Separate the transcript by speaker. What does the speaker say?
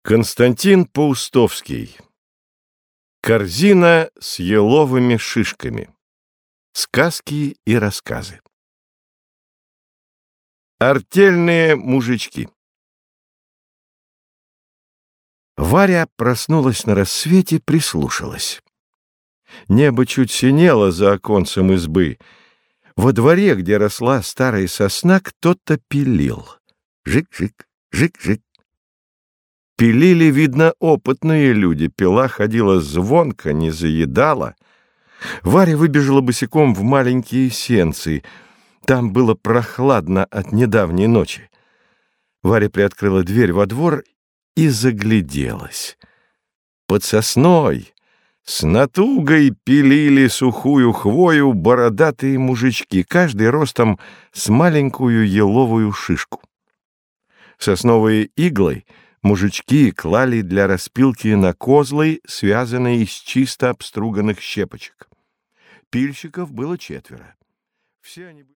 Speaker 1: Константин Паустовский. Корзина с еловыми шишками. Сказки и рассказы. Артельные мужички. Варя проснулась на рассвете, прислушалась. Небо чуть синело за оконцем избы. Во дворе, где росла старая сосна, кто-то пилил. Жик-жик, жик-жик. Пилили, видно, опытные люди. Пила ходила звонко, не заедала. Варя выбежала босиком в маленькие сенцы. Там было прохладно от недавней ночи. Варя приоткрыла дверь во двор и загляделась. Под сосной с натугой пилили сухую хвою бородатые мужички, каждый ростом с маленькую еловую шишку. Сосновые иглой мужички клали для распилки на козлы, связанные из чисто обструганных щепочек. Пильщиков было 4. Все они